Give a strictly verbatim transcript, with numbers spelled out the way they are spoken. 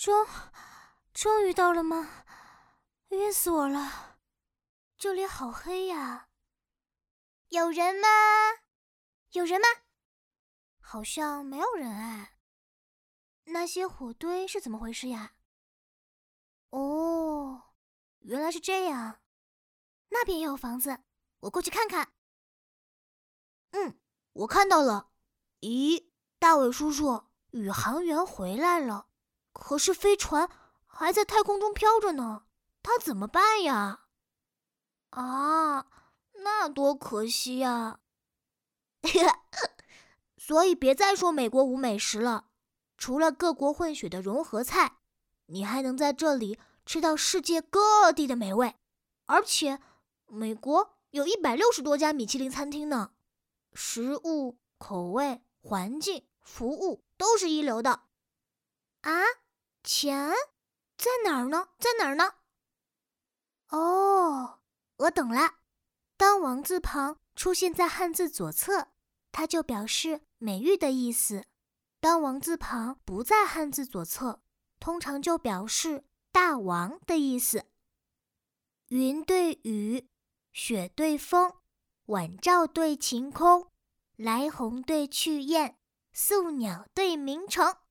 终，终于到了吗？晕死我了！这里好黑呀。 有人吗？有人吗？ 好像没有人哎。那些火堆是怎么回事呀？哦，原来是这样。那边也有房子，我过去看看。嗯，我看到了。咦，大伟叔叔，宇航员回来了，可是飞船还在太空中飘着呢，他怎么办呀？啊，那多可惜呀！所以别再说美国无美食了，除了各国混血的融合菜，你还能在这里吃到世界各地的美味，而且美国有一百六十多家米其林餐厅呢，食物、口味、环境、服务都是一流的。啊，钱在哪儿呢？在哪儿呢？哦，我懂了。当王字旁出现在汉字左侧，它就表示美誉的意思；当王字旁不在汉字左侧，通常就表示大王的意思。云对雨，雪对风，晚照对晴空，来鸿对去雁，宿鸟对鸣虫。